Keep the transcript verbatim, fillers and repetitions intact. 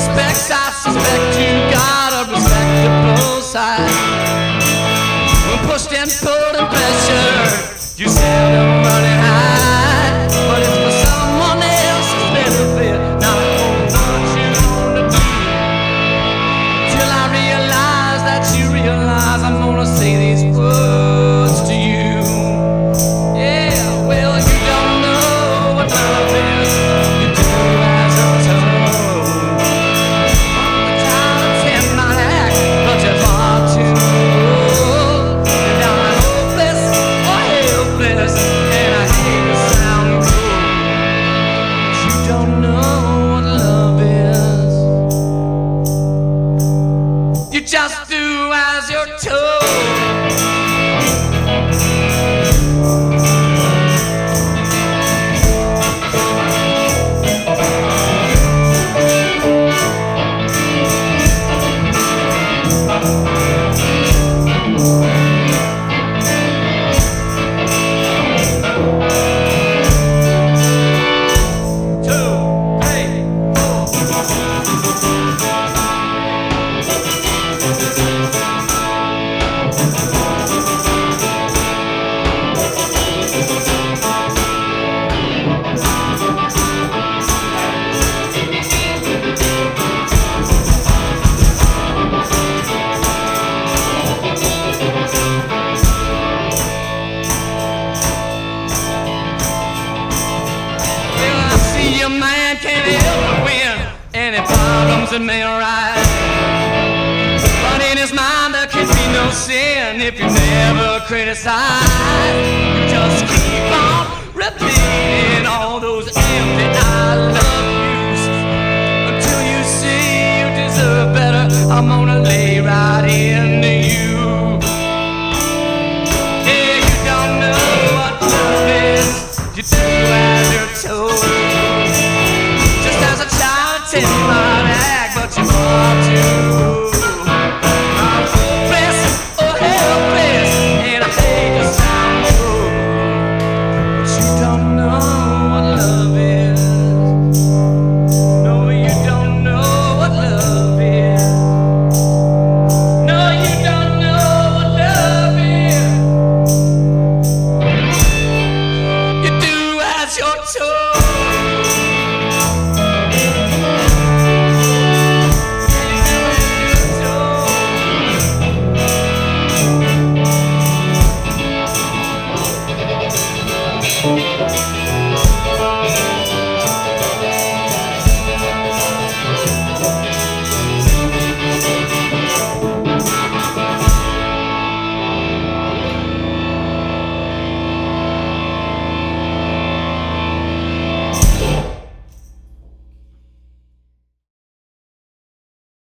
respects, I suspect you got a respectable side. When pushed and pulled and pressured, you seldom run and hide. But it's for someone else's benefit, not what you want to do. Till I realize that you realize I'm gonna say these words to you. Yeah, well, you don't know what love is. You do as I'm told. The time to tend my act, but you're far too old. You're down hopeless or helpless, and I hate to sound cruel. But you don't know what love is. You just do as you're told. A man can't help win any problems that may arise, but in his mind there can be no sin if you never criticize. You just keep on repeating all those empty I love yous until you see you deserve better. I'm gonna lay right into you. Yeah, you don't know what love is. You do as you're told. In my act, but you're far too. I'm hopeless or helpless, and I hate to sound cruel, but you don't know what love is. No, you don't know what love is. No, you don't know what love is. You do as you're told.